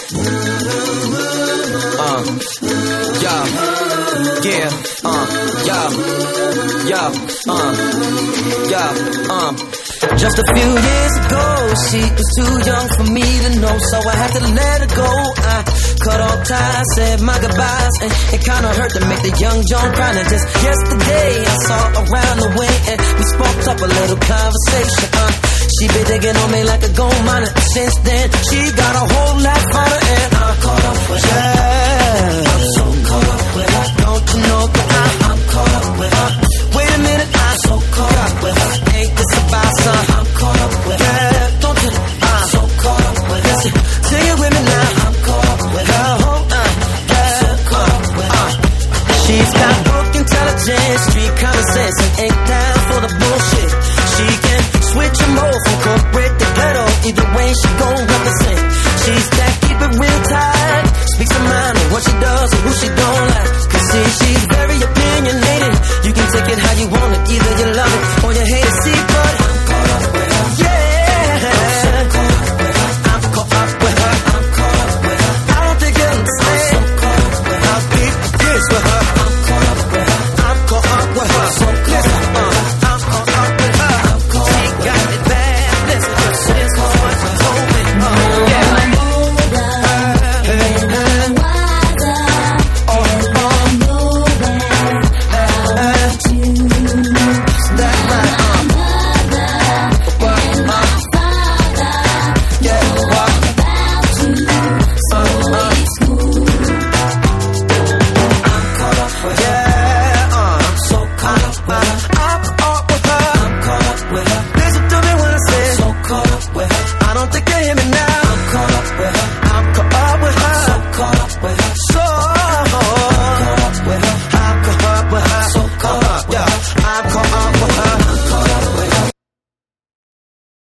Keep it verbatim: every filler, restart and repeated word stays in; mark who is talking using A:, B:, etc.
A: Uh, yeah, yeah, uh, yeah, yeah, uh, yeah, um. Just a few years ago, she was too young for me to know, so I had to let her go. I cut all ties, said my goodbyes, and it kinda hurt to make the young John cry. And just yesterday, I saw her around the way, and we spoke up a little conversation. Uh, she been digging on me like a gold miner. Since then, she got a whole lot finer, and I'm caught up with her. Yeah. I'm so caught up with her. Don't you know that I, I'm caught up with her? Wait a minute, I'm so caught up with her. Ain't this about some? I'm caught up with her. Yeah, don't you? I'm so caught up with her. Listen, sing it with me now. I'm caught up with her. Uh, yeah, so caught up with her. She's got book intelligence, street common sense, and ain't down for the bullshit. She can switch and mold from corporate to ghetto. Either way she gon'